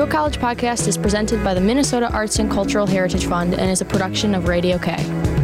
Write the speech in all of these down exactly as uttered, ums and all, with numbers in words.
Real College Podcast is presented by the Minnesota Arts and Cultural Heritage Fund and is a production of Radio K.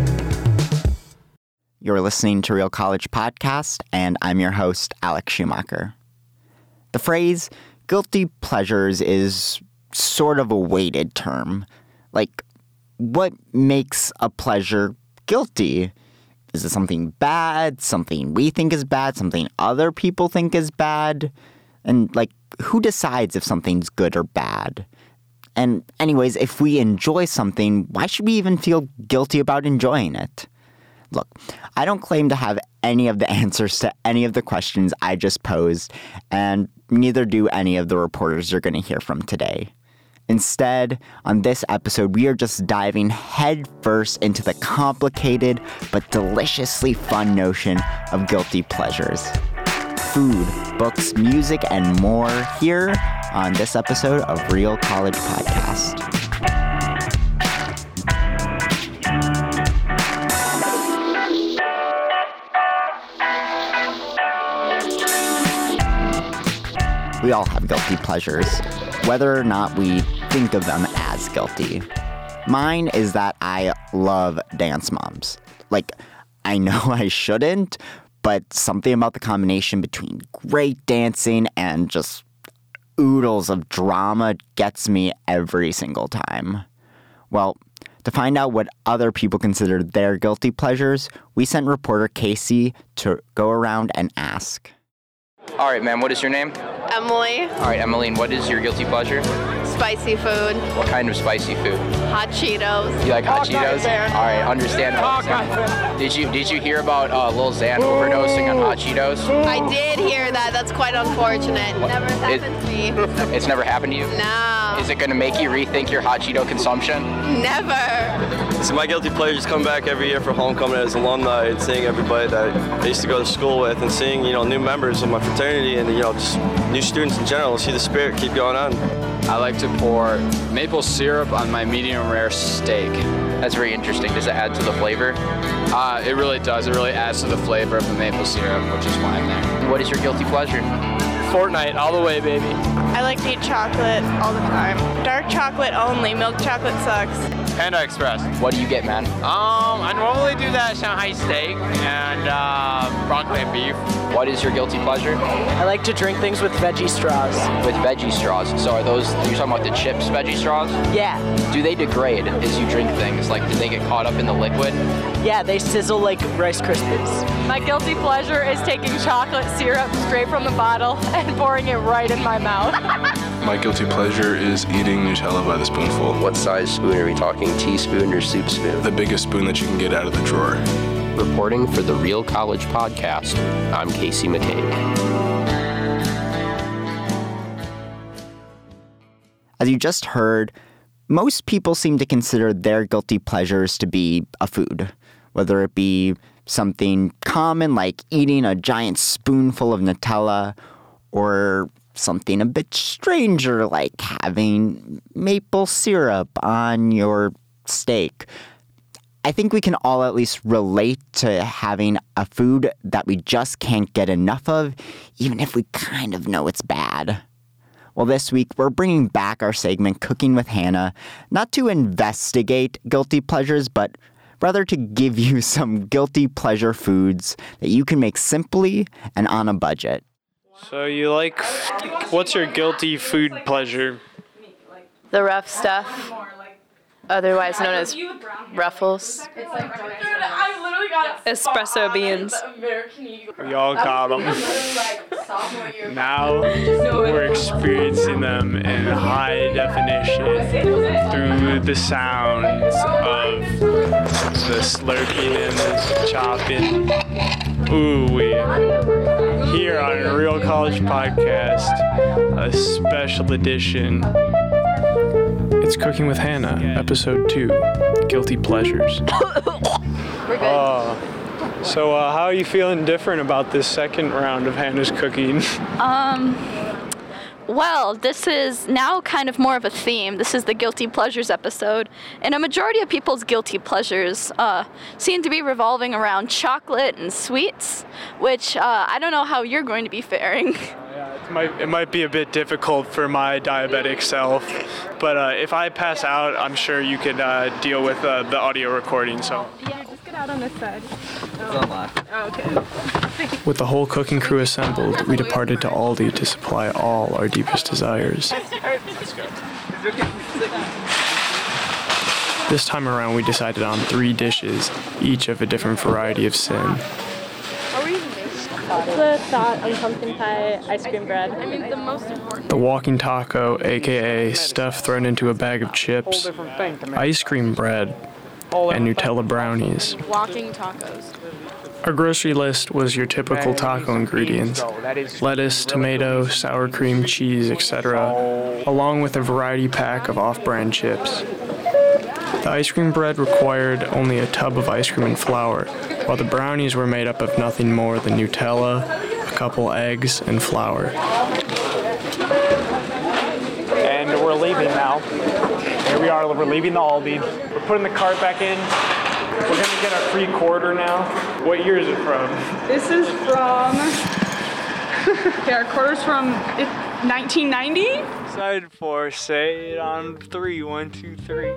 You're listening to Real College Podcast, and I'm your host, Alex Schumacher. The phrase guilty pleasures is sort of a weighted term. Like, what makes a pleasure guilty? Is it something bad, something we think is bad, something other people think is bad? And, like, who decides if something's good or bad? And anyways, if we enjoy something, why should we even feel guilty about enjoying it? Look, I don't claim to have any of the answers to any of the questions I just posed, and neither do any of the reporters you're going to hear from today. Instead, on this episode, we are just diving headfirst into the complicated but deliciously fun notion of guilty pleasures. Food, books, music, and more here on this episode of Real College Podcast. We all have guilty pleasures, whether or not we think of them as guilty. Mine is that I love Dance Moms. Like, I know I shouldn't, but something about the combination between great dancing and just oodles of drama gets me every single time. Well, to find out what other people consider their guilty pleasures, we sent reporter Casey to go around and ask. All right, ma'am, what is your name? Emily. All right, Emmeline, what is your guilty pleasure? Spicy food. What kind of spicy food? Hot Cheetos. You like hot Oh, Cheetos? God, All right, understandable. Did you did you hear about uh, Lil Xan overdosing on hot Cheetos? I did hear that. That's quite unfortunate. Never happened to me. It's never happened to you? No. Is it going to make you rethink your hot Cheeto consumption? Never. So my guilty pleasure is come back every year for homecoming as alumni and seeing everybody that I used to go to school with and seeing, you know, new members of my fraternity and, you know, just new students in general. See the spirit keep going on. I like to pour maple syrup on my medium rare steak. That's very interesting. Does it add to the flavor? Uh, it really does. It really adds to the flavor of the maple syrup, which is why I'm there. What is your guilty pleasure? Fortnite, all the way, baby. I like to eat chocolate all the time. Dark chocolate only. Milk chocolate sucks. Panda Express. What do you get, man? Um, I normally do that Shanghai steak and uh, broccoli and beef. What is your guilty pleasure? I like to drink things with veggie straws. With veggie straws. So are those, you're talking about the chips veggie straws? Yeah. Do they degrade as you drink things? Like, do they get caught up in the liquid? Yeah, they sizzle like Rice Krispies. My guilty pleasure is taking chocolate syrup straight from the bottle and pouring it right in my mouth. My guilty pleasure is eating Nutella by the spoonful. What size spoon are we talking? Teaspoon or soup spoon? The biggest spoon that you can get out of the drawer. Reporting for the Real College Podcast, I'm Casey McCabe. As you just heard, most people seem to consider their guilty pleasures to be a food, whether it be something common like eating a giant spoonful of Nutella, or something a bit stranger like having maple syrup on your steak. I think we can all at least relate to having a food that we just can't get enough of, even if we kind of know it's bad. Well, this week, we're bringing back our segment, Cooking with Hannah, not to investigate guilty pleasures, but rather to give you some guilty pleasure foods that you can make simply and on a budget. So you like, what's your guilty food pleasure? The rough stuff, otherwise known as Ruffles. Espresso beans. We all got them. Now we're experiencing them in high definition through the sounds of the slurping and the chopping. Ooh, we here on Real College Podcast, a special edition. It's Cooking with Hannah, episode two, Guilty Pleasures. We're good. Uh, so uh, how are you feeling different about this second round of Hannah's cooking? Um, well, this is now kind of more of a theme. This is the Guilty Pleasures episode, and a majority of people's guilty pleasures uh, seem to be revolving around chocolate and sweets, which uh, I don't know how you're going to be faring. Yeah, it's might, it might be a bit difficult for my diabetic self, but uh, if I pass out, I'm sure you could uh, deal with uh, the audio recording. So. Yeah, just get out on this side. It's unlocked. Oh, okay. With the whole cooking crew assembled, we departed to Aldi to supply all our deepest desires. Let's go. This time around, we decided on three dishes, each of a different variety of sin. The thought on pumpkin pie ice cream bread. I mean, the most important. The walking taco, aka stuff thrown into a bag of chips, ice cream bread, and Nutella brownies. Walking tacos. Our grocery list was your typical taco ingredients: lettuce, tomato, sour cream, cheese, et cetera, along with a variety pack of off-brand chips. The ice cream bread required only a tub of ice cream and flour, while the brownies were made up of nothing more than Nutella, a couple eggs, and flour. And we're leaving now. Here we are, we're leaving the Aldi. We're putting the cart back in. We're gonna get our free quarter now. What year is it from? This is from. Okay, our quarter's from nineteen ninety. Excited for say it on three. One, two, three.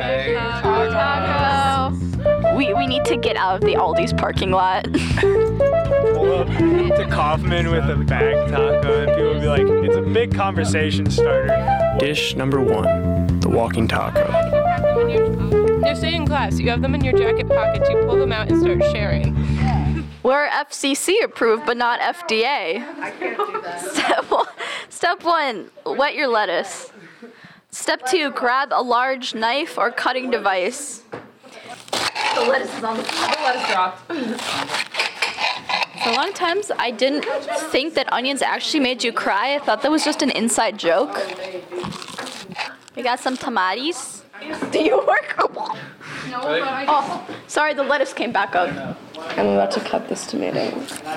Taco. We we need to get out of the Aldi's parking lot. Pull up to Kaufman with a bag taco, and people will be like, it's a big conversation starter. Dish number one, the walking taco. You're staying in class. You have them in your jacket pockets. You pull them out and start sharing. We're F C C approved, but not F D A. I can't do that. Step one, step one, wet your lettuce. Step two, grab a large knife or cutting device. The lettuce is on the floor. The lettuce dropped. So a lot of times I didn't think that onions actually made you cry. I thought that was just an inside joke. We got some tomatoes. Do you work? No, but I Oh, sorry, the lettuce came back up. I'm about to cut this tomato.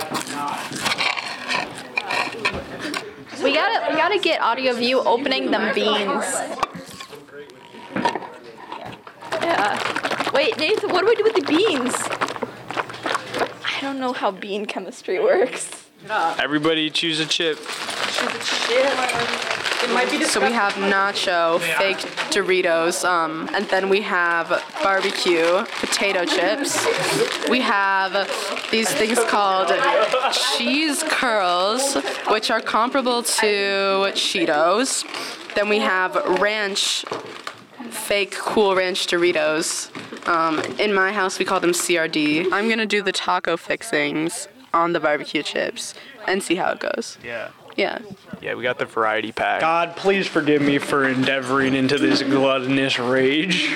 We gotta, we gotta get audio of you opening them beans. Yeah. Wait, Nathan, what do we do with the beans? I don't know how bean chemistry works. Everybody choose a chip. Choose a chip. It might be so we have nacho, fake Doritos, um, and then we have barbecue, potato chips. We have these things called cheese curls, which are comparable to Cheetos. Then we have ranch, fake Cool Ranch Doritos. Um, in my house, we call them C R D. I'm gonna do the taco fixings on the barbecue chips and see how it goes. Yeah. Yeah. Yeah, we got the variety pack. God, please forgive me for endeavoring into this gluttonous rage.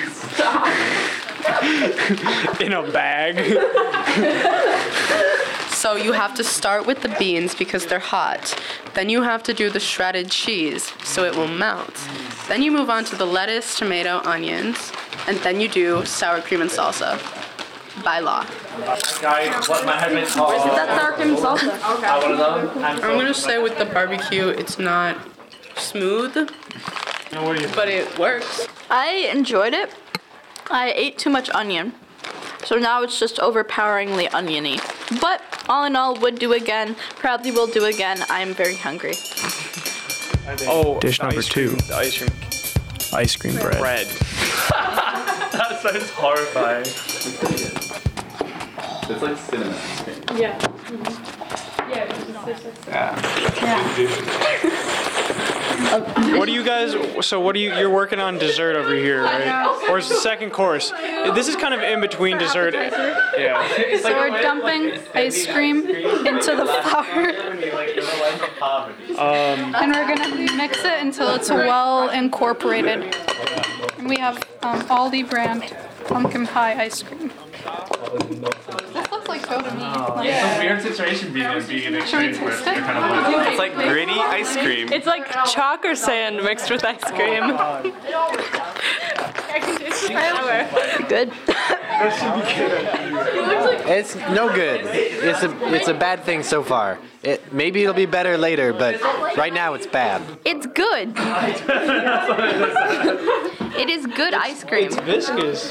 In a bag. So you have to start with the beans because they're hot. Then you have to do the shredded cheese so it will melt. Then you move on to the lettuce, tomato, onions, and then you do sour cream and salsa. By law. Guys, what my husband called. Where's that sour cream and salsa? Okay. I want to know. I'm gonna say with the barbecue, it's not smooth, but it works. I enjoyed it. I ate too much onion, so now it's just overpoweringly oniony. But all in all, would do again. Probably will do again. I am very hungry. Oh, dish number two. The ice cream. Ice cream bread. Bread. That sounds horrifying. It's like cinnamon ice cream. Yeah. Mm-hmm. Yeah. It's just, Yeah. What do you guys? So what do you? You're working on dessert over here, right? Or is the second course? This is kind of in between dessert. Yeah. So we're dumping ice cream into the flour, Um, and we're gonna mix it until it's well incorporated. And we have um, Aldi brand pumpkin pie ice cream. This looks like dough to me. Like, It's a weird situation being in being an Should we exchange where taste you're it? kind of like, it's like gritty ice cream. It's like chalk or sand mixed with ice cream. I can taste the flour. Good. It's no good. It's a it's a bad thing so far. It maybe it'll be better later, but right now it's bad. It's good. It is good ice cream. It's viscous.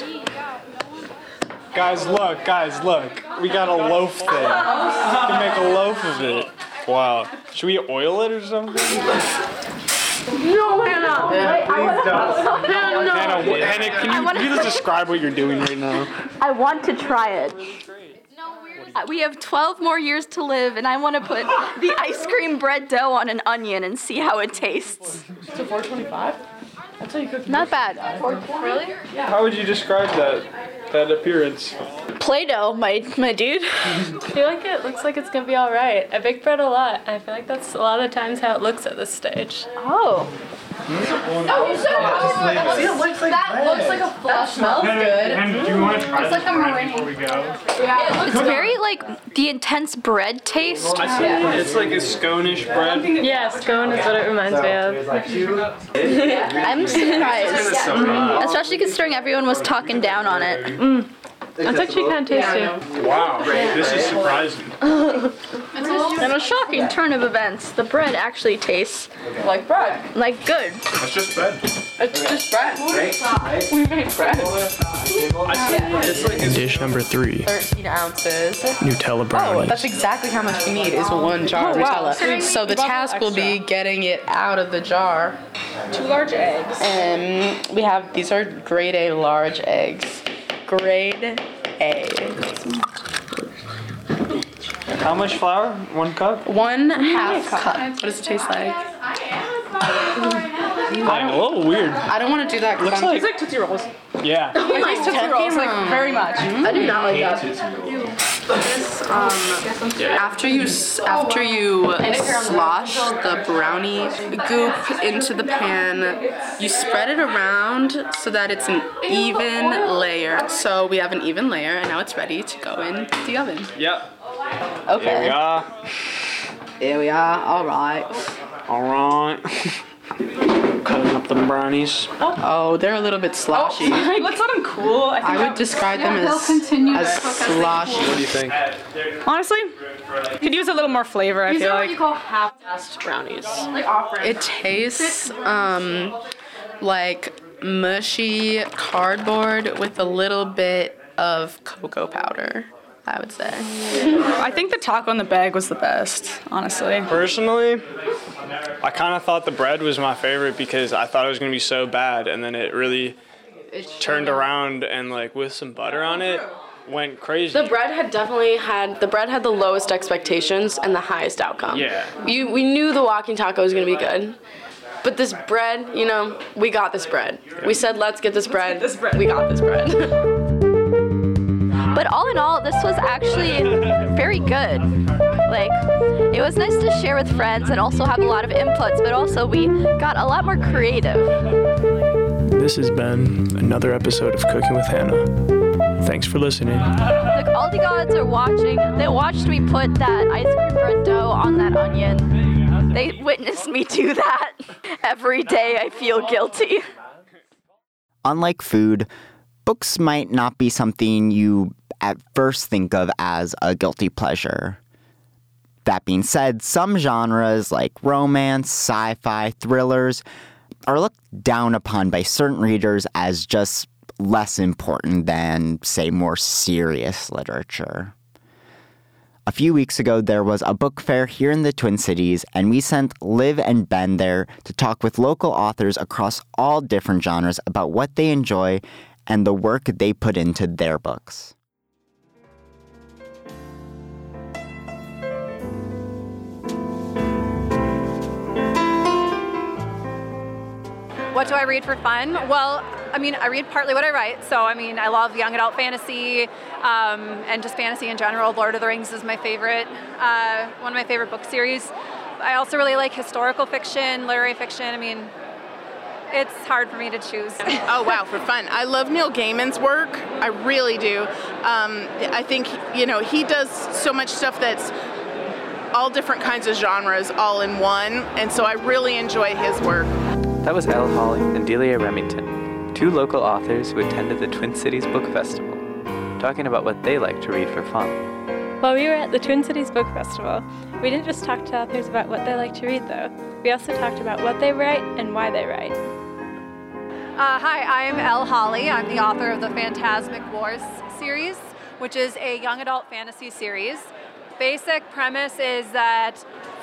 Guys, look, guys, look. We got a loaf thing. We can make a loaf of it. Wow. Should we oil it or something? No, Hannah. Yeah, please don't. Hannah, no. Hannah, wh- Hannah, can you, can you just describe what you're doing right now? I want to try it. Uh, We have twelve more years to live, and I want to put the ice cream bread dough on an onion and see how it tastes. So four twenty-five? That's how you cook. Not bad. Really? How would you describe that that appearance? Play-Doh, my my dude. I feel like it looks like it's gonna be all right. I bake bread a lot. I feel like that's a lot of times how it looks at this stage. Oh. Oh, you said See, it looks like that bread. Looks like a flush. Smells good. And do you want to try It's this like a bread meringue. before we go? Yeah, it's very like the intense bread taste. I see. It's like a scone-ish bread. Yeah, scone is what it reminds me of. I'm surprised, especially considering everyone was talking down on it. Mm. That's actually kind of tasty. Wow, this is surprising. In a shocking turn of events, the bread actually tastes Like bread. like good. That's just bread. It's just bread. We make bread. It's like Dish number three, thirteen ounces. Nutella Oh, brownies. that's exactly how much we need is one jar of Oh, wow. Nutella. So the task will be getting it out of the jar. Two large eggs. And we have, these are grade A large eggs. Grade A. How much flour? One cup? One half cup. What does it taste like? Like, a little weird. I don't want to do that because Looks I'm like- It's like Tootsie Rolls. Yeah. I like Tootsie Rolls like very much. I do not like that. This, um, after you s- after you slosh the brownie goop into the pan, you spread it around so that it's an even layer. So we have an even layer, and now it's ready to go in the oven. Yep. Okay. There we are. Here we are. All right. All right. Cutting up the brownies. Oh, they're a little bit sloshy. Let's let them cool. I, think I would that- describe them They'll as, continue to as cook as they sloshy. cool. What do you think? Honestly, could use a little more flavor. I These feel are what like. you call half-assed brownies. Like off-brand. It tastes um like mushy cardboard with a little bit of cocoa powder, I would say. I think the taco in the bag was the best, honestly. Personally, I kind of thought the bread was my favorite because I thought it was going to be so bad, and then it really turned around and, like, with some butter on it, went crazy. The bread had definitely had the bread had the lowest expectations and the highest outcome. Yeah. You we knew the walking taco was gonna be good. But this bread, you know, we got this bread. We said let's get this bread. this bread. We got this bread. But all in all, this was actually very good. Like, it was nice to share with friends and also have a lot of inputs, but also we got a lot more creative. This has been another episode of Cooking with Hannah. Thanks for listening. Like, all the gods are watching. They watched me put that ice cream bread dough on that onion. They witnessed me do that. Every day I feel guilty. Unlike food, books might not be something you at first think of as a guilty pleasure. That being said, some genres like romance, sci-fi, thrillers are looked down upon by certain readers as just less important than, say, more serious literature. A few weeks ago, there was a book fair here in the Twin Cities, and we sent Liv and Ben there to talk with local authors across all different genres about what they enjoy and the work they put into their books. What do I read for fun? Well, I mean, I read partly what I write. So, I mean, I love young adult fantasy um, and just fantasy in general. Lord of the Rings is my favorite, uh, one of my favorite book series. I also really like historical fiction, literary fiction. I mean, it's hard for me to choose. Oh, wow, for fun. I love Neil Gaiman's work. I really do. Um, I think, you know, he does so much stuff that's all different kinds of genres all in one. And so I really enjoy his work. That was Elle Hawley and Delia Remington, two local authors who attended the Twin Cities Book Festival, talking about what they like to read for fun. While we were at the Twin Cities Book Festival, we didn't just talk to authors about what they like to read, though. We also talked about what they write and why they write. Uh, hi, I'm Elle Hawley. I'm the author of the Phantasmic Wars series, which is a young adult fantasy series. Basic premise is that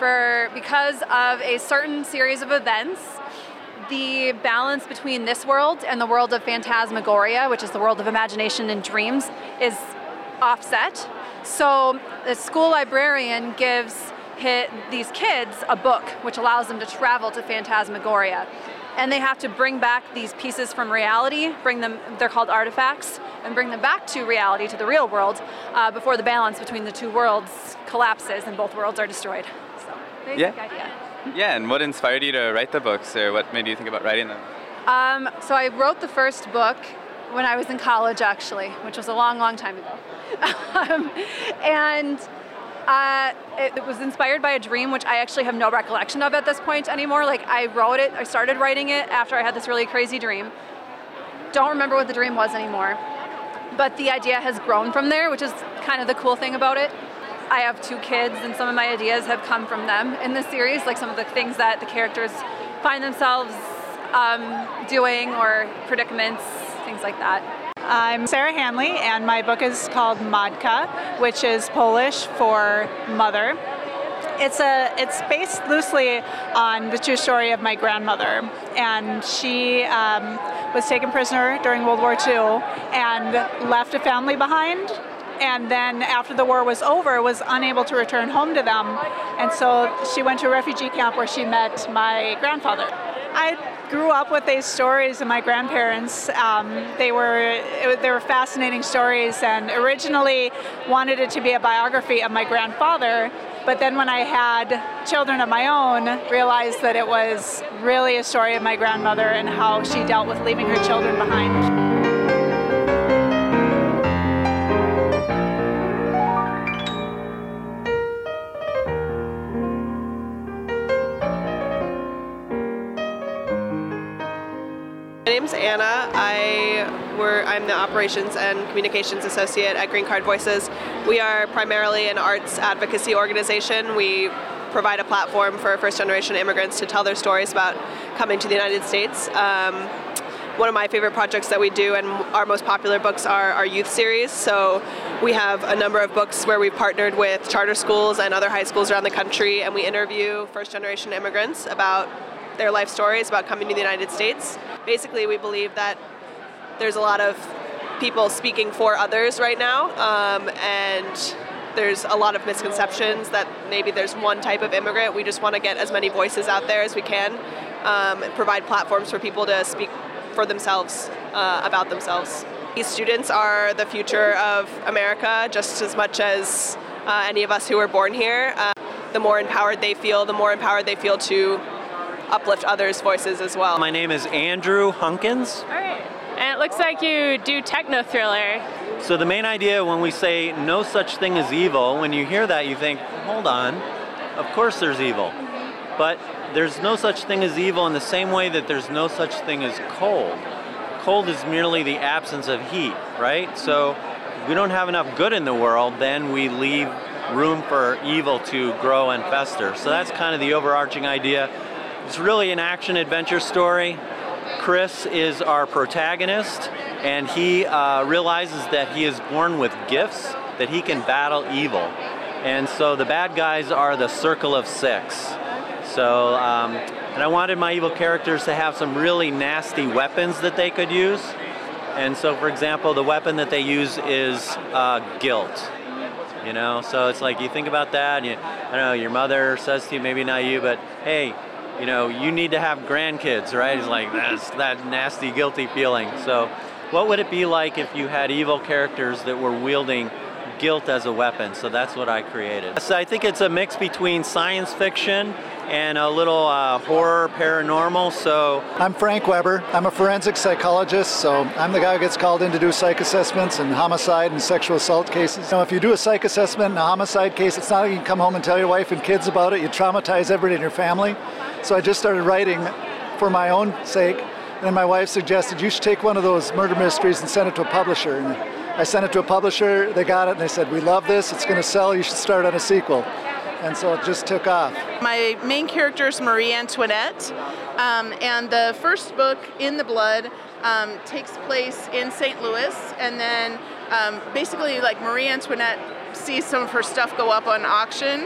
for because of a certain series of events, the balance between this world and the world of phantasmagoria, which is the world of imagination and dreams, is offset. So the school librarian gives hit these kids a book which allows them to travel to phantasmagoria. And they have to bring back these pieces from reality, bring them, they're called artifacts, and bring them back to reality, to the real world, uh, before the balance between the two worlds collapses and both worlds are destroyed. So, basic Yeah. idea. Yeah, and what inspired you to write the books, or what made you think about writing them? Um, so I wrote the first book when I was in college, actually, which was a long, long time ago. um, and uh, it, it was inspired by a dream, which I actually have no recollection of at this point anymore. Like, I wrote it, I started writing it after I had this really crazy dream. Don't remember what the dream was anymore. But the idea has grown from there, which is kind of the cool thing about it. I have two kids, and some of my ideas have come from them in this series, like some of the things that the characters find themselves um, doing, or predicaments, things like that. I'm Sarah Hanley, and my book is called Matka, which is Polish for mother. It's a it's based loosely on the true story of my grandmother, and she um, was taken prisoner during World War Two and left a family behind. And then after the war was over, was unable to return home to them. And so she went to a refugee camp where she met my grandfather. I grew up with these stories and my grandparents. Um, they were it, they were fascinating stories, and originally wanted it to be a biography of my grandfather. But then when I had children of my own, realized that it was really a story of my grandmother and how she dealt with leaving her children behind. My name's Anna. I were, I'm the Operations and Communications Associate at Green Card Voices. We are primarily an arts advocacy organization. We provide a platform for first-generation immigrants to tell their stories about coming to the United States. Um, one of my favorite projects that we do, and our most popular books, are our youth series. So we have a number of books where we've partnered with charter schools and other high schools around the country, and we interview first-generation immigrants about their life stories about coming to the United States. Basically, we believe that there's a lot of people speaking for others right now, um, and there's a lot of misconceptions that maybe there's one type of immigrant. We just want to get as many voices out there as we can, um, and provide platforms for people to speak for themselves, uh, about themselves. These students are the future of America just as much as uh, any of us who were born here. Uh, the more empowered they feel, the more empowered they feel to uplift others' voices as well. My name is Andrew Hunkins. All right. And it looks like you do techno thriller. So the main idea when we say no such thing as evil, when you hear that you think, hold on, of course there's evil. But there's no such thing as evil in the same way that there's no such thing as cold. Cold is merely the absence of heat, right? So if we don't have enough good in the world, then we leave room for evil to grow and fester. So that's kind of the overarching idea. It's really an action-adventure story. Chris is our protagonist, and he uh, realizes that he is born with gifts, that he can battle evil. And so the bad guys are the Circle of Six. So, um, and I wanted my evil characters to have some really nasty weapons that they could use. And so, for example, the weapon that they use is uh, guilt. You know, so it's like you think about that, and you, I don't know, your mother says to you, maybe not you, but hey, you know, you need to have grandkids, right? It's like, that's that nasty, guilty feeling. So what would it be like if you had evil characters that were wielding guilt as a weapon? So that's what I created. So I think it's a mix between science fiction and a little uh, horror paranormal. So I'm Frank Weber. I'm a forensic psychologist, so I'm the guy who gets called in to do psych assessments and homicide and sexual assault cases. Now, if you do a psych assessment and a homicide case, it's not like you can come home and tell your wife and kids about it. You traumatize everybody in your family. So I just started writing for my own sake, and then my wife suggested you should take one of those murder mysteries and send it to a publisher. And I sent it to a publisher, they got it, and they said, we love this, it's going to sell, you should start on a sequel. And so it just took off. My main character is Marie Antoinette, um, and the first book, In the Blood, um, takes place in Saint Louis, and then um, basically like Marie Antoinette sees some of her stuff go up on auction,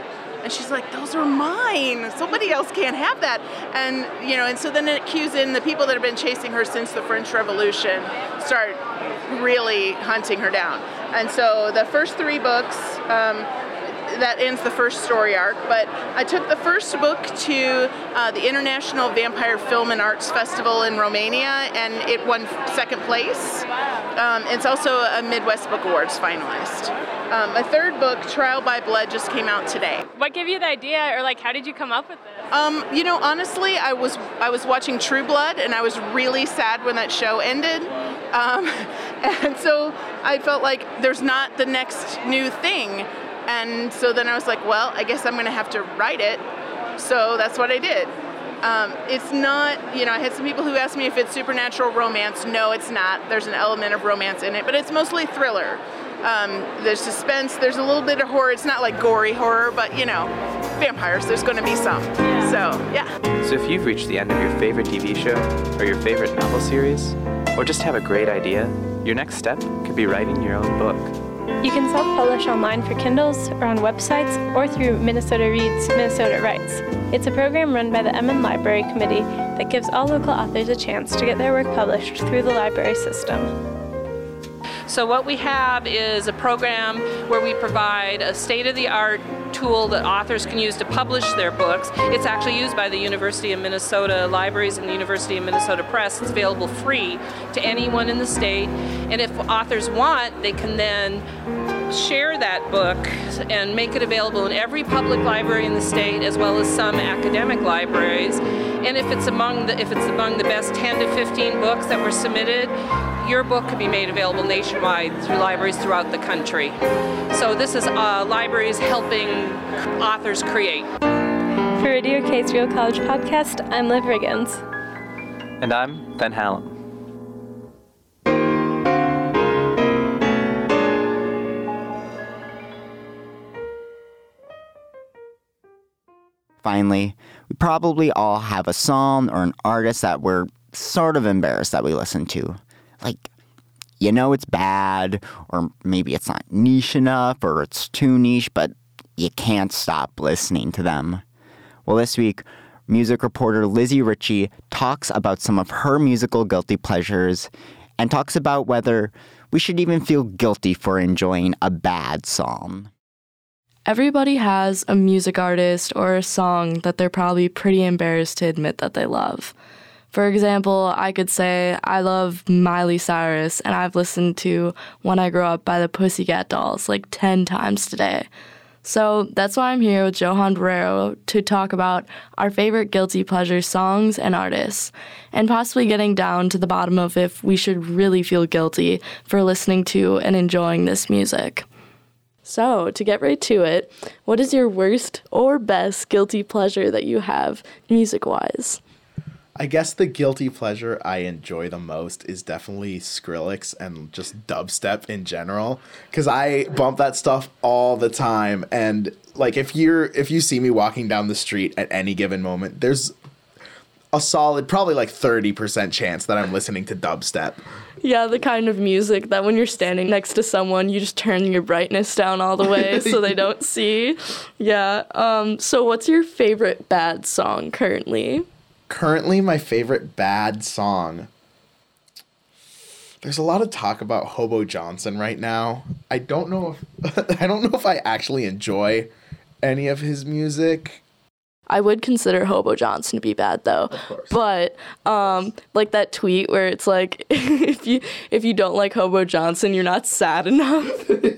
And she's like, those are mine. Somebody else can't have that. And, you know, and so then it cues in the people that have been chasing her since the French Revolution start really hunting her down. And so the first three books, um, that ends the first story arc, but I took the first book to uh, the International Vampire Film and Arts Festival in Romania, and it won second place. Um, it's also a Midwest Book Awards finalist. Um, my third book, Trial by Blood, just came out today. What gave you the idea, or like how did you come up with this? Um, you know, honestly, I was I was watching True Blood, and I was really sad when that show ended. Um, and so I felt like there's not the next new thing. And so then I was like, well, I guess I'm going to have to write it. So that's what I did. Um, it's not, you know, I had some people who asked me if it's supernatural romance. No, it's not. There's an element of romance in it, but it's mostly thriller. Um, there's suspense. There's a little bit of horror. It's not like gory horror, but, you know, vampires, there's going to be some. So, yeah. So if you've reached the end of your favorite T V show, or your favorite novel series, or just have a great idea, your next step could be writing your own book. You can self-publish online for Kindles or on websites or through Minnesota Reads, Minnesota Writes. It's a program run by the Emmons Library Committee that gives all local authors a chance to get their work published through the library system. So what we have is a program where we provide a state-of-the-art tool that authors can use to publish their books. It's actually used by the University of Minnesota Libraries and the University of Minnesota Press. It's available free to anyone in the state. And if authors want, they can then share that book and make it available in every public library in the state, as well as some academic libraries. And if it's among the if it's among the best ten to fifteen books that were submitted, your book could be made available nationwide through libraries throughout the country. So this is uh, libraries helping authors create. For Radio K's Real College Podcast, I'm Liv Riggins. And I'm Ben Hallam. Finally, we probably all have a song or an artist that we're sort of embarrassed that we listen to. Like, you know it's bad, or maybe it's not niche enough, or it's too niche, but you can't stop listening to them. Well, this week, music reporter Lizzie Ritchie talks about some of her musical guilty pleasures and talks about whether we should even feel guilty for enjoying a bad song. Everybody has a music artist or a song that they're probably pretty embarrassed to admit that they love. For example, I could say I love Miley Cyrus, and I've listened to When I Grow Up by the Pussycat Dolls like ten times today. So that's why I'm here with Johan Barrero to talk about our favorite guilty pleasure songs and artists, and possibly getting down to the bottom of if we should really feel guilty for listening to and enjoying this music. So, to get right to it, what is your worst or best guilty pleasure that you have music-wise? I guess the guilty pleasure I enjoy the most is definitely Skrillex and just dubstep in general, because I bump that stuff all the time. And like if you're if you see me walking down the street at any given moment, there's a solid probably like thirty percent chance that I'm listening to dubstep. Yeah, the kind of music that when you're standing next to someone, you just turn your brightness down all the way so they don't see. Yeah. Um. So what's your favorite bad song currently? Currently, my favorite bad song. There's a lot of talk about Hobo Johnson right now. I don't know if I don't know if I actually enjoy any of his music. I would consider Hobo Johnson to be bad though. Of course. But um like that tweet where it's like if you if you don't like Hobo Johnson, you're not sad enough.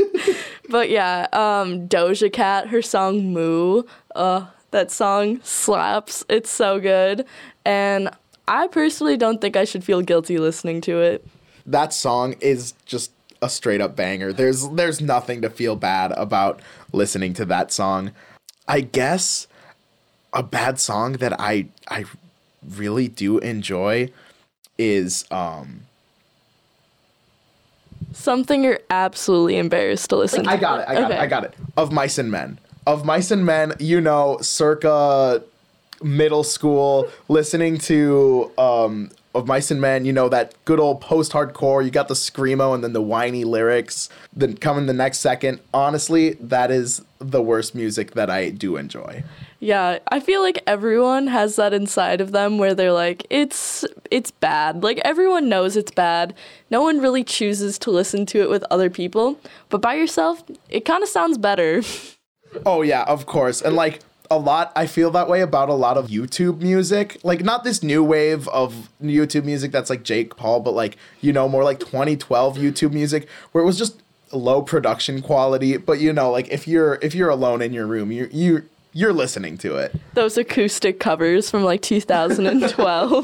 But yeah, um Doja Cat, her song Moo, uh that song slaps. It's so good. And I personally don't think I should feel guilty listening to it. That song is just a straight up banger. There's there's nothing to feel bad about listening to that song. I guess a bad song that I I really do enjoy is um something you're absolutely embarrassed to listen to. I got it. I got okay. it. I got it. Of Mice and Men. Of Mice and Men, you know, circa middle school, listening to um, Of Mice and Men, you know, that good old post-hardcore. You got the screamo and then the whiny lyrics. Then coming the next second. Honestly, that is the worst music that I do enjoy. Yeah, I feel like everyone has that inside of them where they're like, it's it's bad. Like, everyone knows it's bad. No one really chooses to listen to it with other people. But by yourself, it kind of sounds better. Oh, yeah, of course. And, like, a lot, I feel that way about a lot of YouTube music. Like, not this new wave of YouTube music that's like Jake Paul, but, like, you know, more like twenty twelve YouTube music where it was just low production quality. But, you know, like, if you're if you're alone in your room, you you you're listening to it. Those acoustic covers from like two thousand twelve.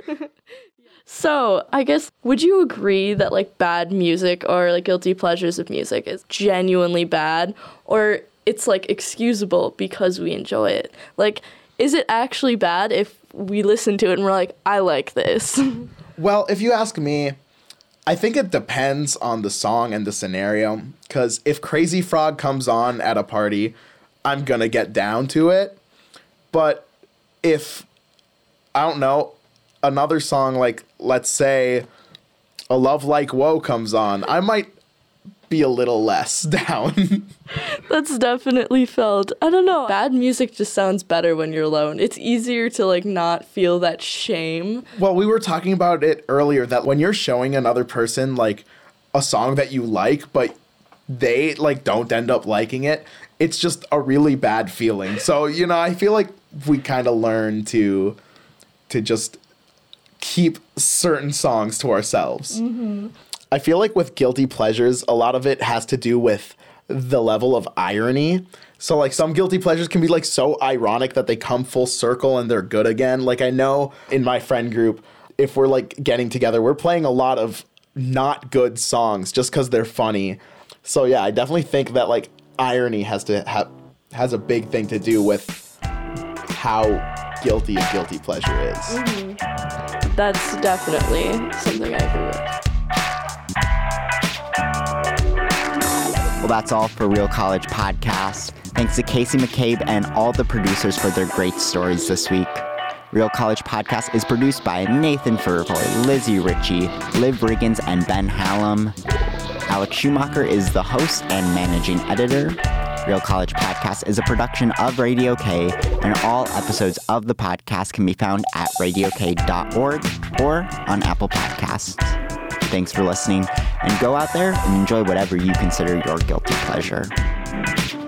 So, I guess, would you agree that like bad music or like guilty pleasures of music is genuinely bad, or it's like excusable because we enjoy it? Like, is it actually bad if we listen to it and we're like, I like this? Well, if you ask me, I think it depends on the song and the scenario. Because if Crazy Frog comes on at a party, I'm gonna get down to it. But if, I don't know, another song like, let's say, A Love Like Woe comes on, I might be a little less down. That's definitely felt. I don't know. Bad music just sounds better when you're alone. It's easier to like not feel that shame. Well, we were talking about it earlier that when you're showing another person like a song that you like, but they like don't end up liking it, it's just a really bad feeling. So, you know, I feel like we kind of learn to to just keep certain songs to ourselves. Mm-hmm. I feel like with guilty pleasures, a lot of it has to do with the level of irony. So, like, some guilty pleasures can be, like, so ironic that they come full circle and they're good again. Like, I know in my friend group, if we're, like, getting together, we're playing a lot of not good songs just because they're funny. So, yeah, I definitely think that, like, irony has to have has a big thing to do with how guilty a guilty pleasure is. Mm-hmm. That's definitely something I agree with. Well, that's all for Real College Podcast. Thanks to Casey McCabe and all the producers for their great stories this week. Real College Podcast is produced by Nathan Furvoy, Lizzie Ritchie, Liv Riggins, and Ben Hallam. Alex Schumacher is the host and managing editor. Real College Podcast is a production of Radio K, and all episodes of the podcast can be found at radio k dot org or on Apple Podcasts. Thanks for listening, and go out there and enjoy whatever you consider your guilty pleasure.